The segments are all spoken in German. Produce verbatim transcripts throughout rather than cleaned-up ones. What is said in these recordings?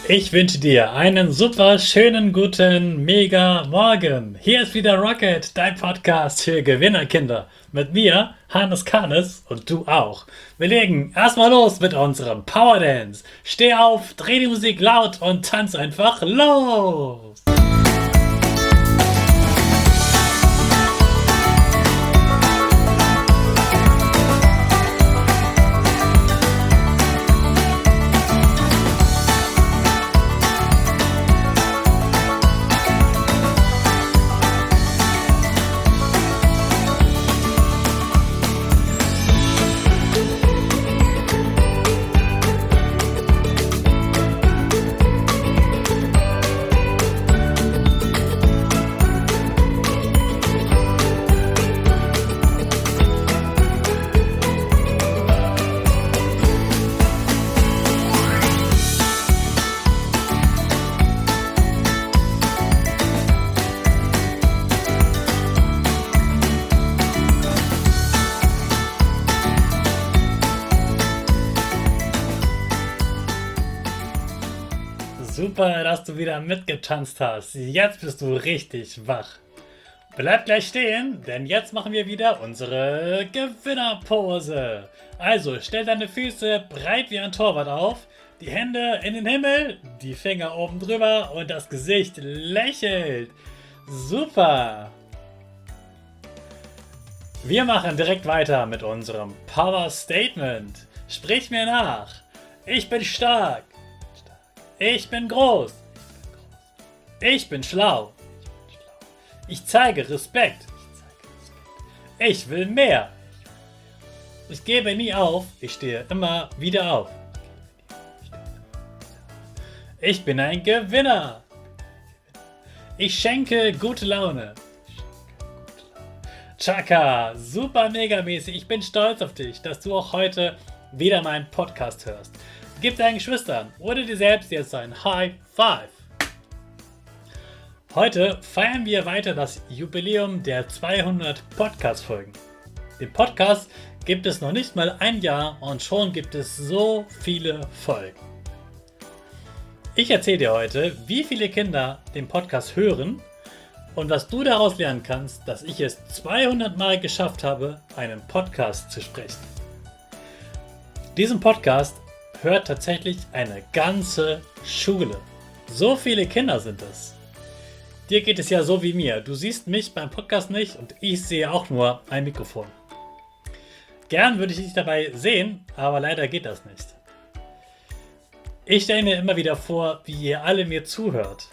Ich wünsche dir einen super schönen guten mega Morgen. Hier ist wieder Rocket, dein Podcast für Gewinnerkinder. Mit mir, Hannes Kahnes, und du auch. Wir legen erstmal los mit unserem Power Dance. Steh auf, dreh die Musik laut und tanz einfach los. Super, dass du wieder mitgetanzt hast. Jetzt bist du richtig wach. Bleib gleich stehen, denn jetzt machen wir wieder unsere Gewinnerpose. Also stell deine Füße breit wie ein Torwart auf, die Hände in den Himmel, die Finger oben drüber und das Gesicht lächelt. Super! Wir machen direkt weiter mit unserem Power Statement. Sprich mir nach. Ich bin stark. Ich bin groß. Ich bin schlau. Ich zeige Respekt. Ich will mehr. Ich gebe nie auf. Ich stehe immer wieder auf. Ich bin ein Gewinner. Ich schenke gute Laune. Chaka, super mega mäßig. Ich bin stolz auf dich, dass du auch heute wieder meinen Podcast hörst. Gib deinen Geschwistern oder dir selbst jetzt ein High Five. Heute feiern wir weiter das Jubiläum der zweihundert Podcast-Folgen. Den Podcast gibt es noch nicht mal ein Jahr und schon gibt es so viele Folgen. Ich erzähle dir heute, wie viele Kinder den Podcast hören und was du daraus lernen kannst, dass ich es zweihundert Mal geschafft habe, einen Podcast zu sprechen. Diesen Podcast hört tatsächlich eine ganze Schule. So viele Kinder sind es. Dir geht es ja so wie mir. Du siehst mich beim Podcast nicht und ich sehe auch nur ein Mikrofon. Gern würde ich dich dabei sehen, aber leider geht das nicht. Ich stelle mir immer wieder vor, wie ihr alle mir zuhört.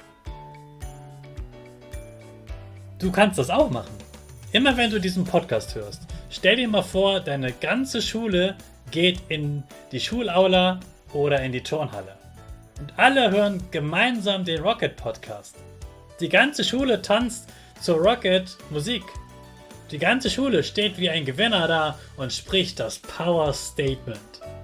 Du kannst das auch machen. Immer wenn du diesen Podcast hörst, stell dir mal vor, deine ganze Schule geht in die Schulaula oder in die Turnhalle. Und alle hören gemeinsam den Rocket Podcast. Die ganze Schule tanzt zur Rocket Musik. Die ganze Schule steht wie ein Gewinner da und spricht das Power Statement.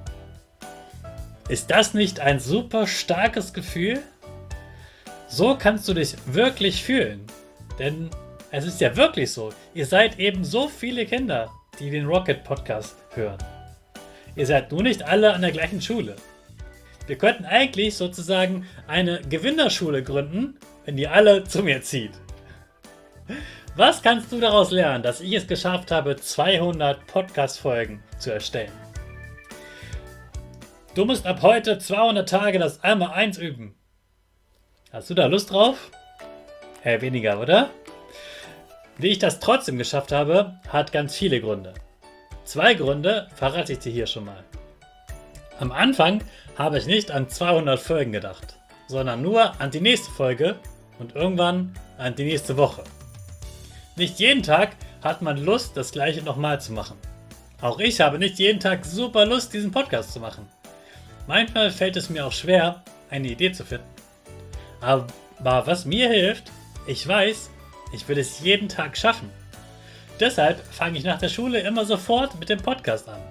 Ist das nicht ein super starkes Gefühl? So kannst du dich wirklich fühlen. Denn es ist ja wirklich so. Ihr seid eben so viele Kinder, die den Rocket Podcast hören. Ihr seid nur nicht alle an der gleichen Schule. Wir könnten eigentlich sozusagen eine Gewinnerschule gründen, wenn ihr alle zu mir zieht. Was kannst du daraus lernen, dass ich es geschafft habe, zweihundert Podcast-Folgen zu erstellen? Du musst ab heute zweihundert Tage das einmal eins üben. Hast du da Lust drauf? Eher weniger, oder? Wie ich das trotzdem geschafft habe, hat ganz viele Gründe. Zwei Gründe verrate ich dir hier schon mal. Am Anfang habe ich nicht an zweihundert Folgen gedacht, sondern nur an die nächste Folge und irgendwann an die nächste Woche. Nicht jeden Tag hat man Lust, das gleiche nochmal zu machen. Auch ich habe nicht jeden Tag super Lust, diesen Podcast zu machen. Manchmal fällt es mir auch schwer, eine Idee zu finden. Aber was mir hilft, ich weiß, ich will es jeden Tag schaffen. Deshalb fange ich nach der Schule immer sofort mit dem Podcast an.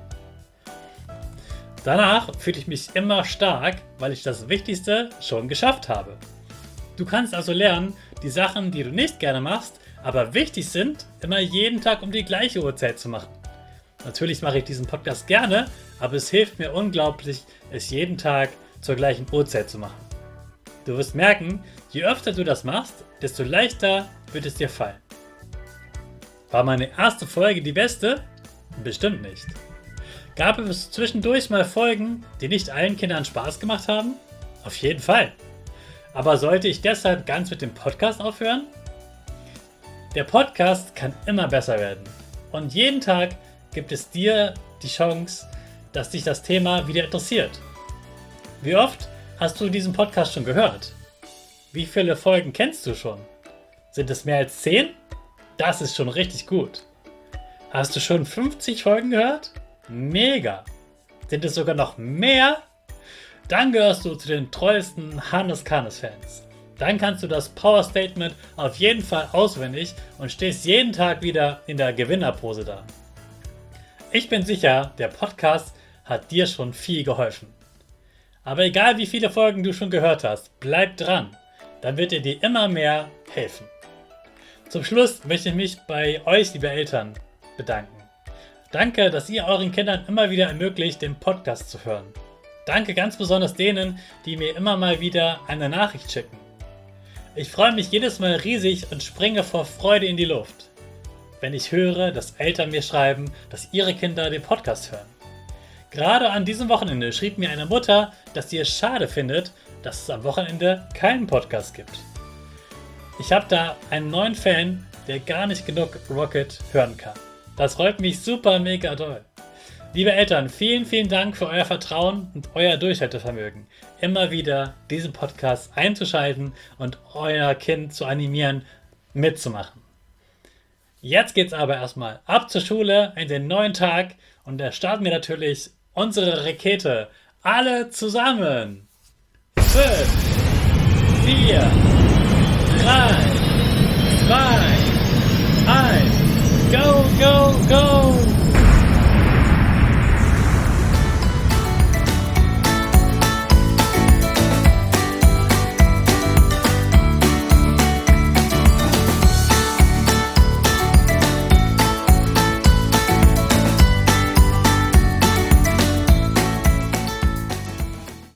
Danach fühle ich mich immer stark, weil ich das Wichtigste schon geschafft habe. Du kannst also lernen, die Sachen, die du nicht gerne machst, aber wichtig sind, immer jeden Tag um die gleiche Uhrzeit zu machen. Natürlich mache ich diesen Podcast gerne, aber es hilft mir unglaublich, es jeden Tag zur gleichen Uhrzeit zu machen. Du wirst merken, je öfter du das machst, desto leichter wird es dir fallen. War meine erste Folge die beste? Bestimmt nicht. Gab es zwischendurch mal Folgen, die nicht allen Kindern Spaß gemacht haben? Auf jeden Fall. Aber sollte ich deshalb ganz mit dem Podcast aufhören? Der Podcast kann immer besser werden. Und jeden Tag gibt es dir die Chance, dass dich das Thema wieder interessiert. Wie oft hast du diesen Podcast schon gehört? Wie viele Folgen kennst du schon? Sind es mehr als zehn? Das ist schon richtig gut. Hast du schon fünfzig Folgen gehört? Mega! Sind es sogar noch mehr? Dann gehörst du zu den treuesten Hannes Karnes Fans. Dann kannst du das Power Statement auf jeden Fall auswendig und stehst jeden Tag wieder in der Gewinnerpose da. Ich bin sicher, der Podcast hat dir schon viel geholfen. Aber egal wie viele Folgen du schon gehört hast, bleib dran. Dann wird er dir immer mehr helfen. Zum Schluss möchte ich mich bei euch, liebe Eltern, bedanken. Danke, dass ihr euren Kindern immer wieder ermöglicht, den Podcast zu hören. Danke ganz besonders denen, die mir immer mal wieder eine Nachricht schicken. Ich freue mich jedes Mal riesig und springe vor Freude in die Luft, wenn ich höre, dass Eltern mir schreiben, dass ihre Kinder den Podcast hören. Gerade an diesem Wochenende schrieb mir eine Mutter, dass sie es schade findet, dass es am Wochenende keinen Podcast gibt. Ich habe da einen neuen Fan, der gar nicht genug Rocket hören kann. Das freut mich super mega doll. Liebe Eltern, vielen, vielen Dank für euer Vertrauen und euer Durchhaltevermögen, immer wieder diesen Podcast einzuschalten und euer Kind zu animieren, mitzumachen. Jetzt geht's aber erstmal ab zur Schule in den neuen Tag und da starten wir natürlich unsere Rakete. Alle zusammen. fünf, vier, drei, zwei, eins. Go, go, go!